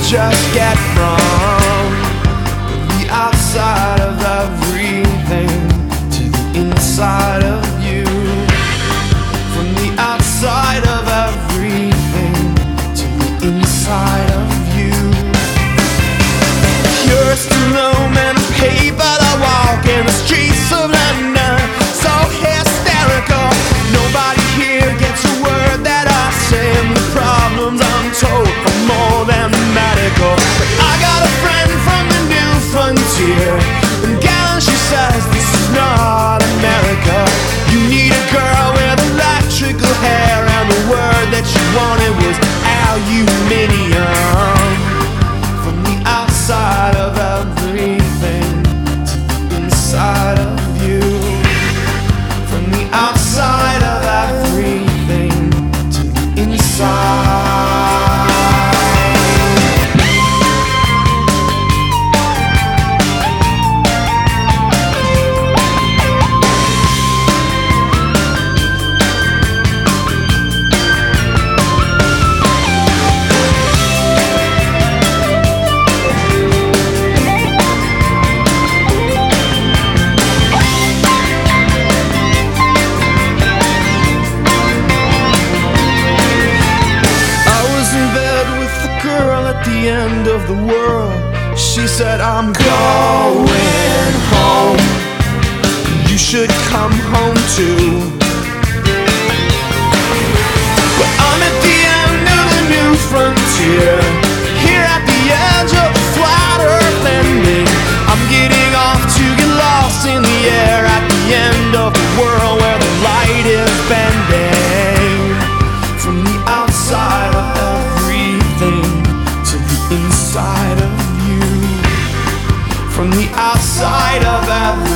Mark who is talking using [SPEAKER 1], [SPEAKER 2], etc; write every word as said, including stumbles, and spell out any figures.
[SPEAKER 1] just get from the outside of everything to the inside of you. From the outside of everything to the inside of you. You're still no man of paper that walk in the streets of London, so hysterical. Nobody here gets a word that I say, and the problems I'm told are more than medical. But I got a friend from the new frontier, and gal, she says this is not America. You need a girl with electrical hair, and the word that you wanted was aluminium. From the outside of everything to the inside of you. From the outside of everything to the inside. The end of the world, she said, I'm going home. You should come home too. But I'm at the end of the new frontier, here at the edge of the flat earth landing. I'm getting off to get lost in the air at the end of the world where the light is bending. From the outside of everything to the inside of you. From the outside of everything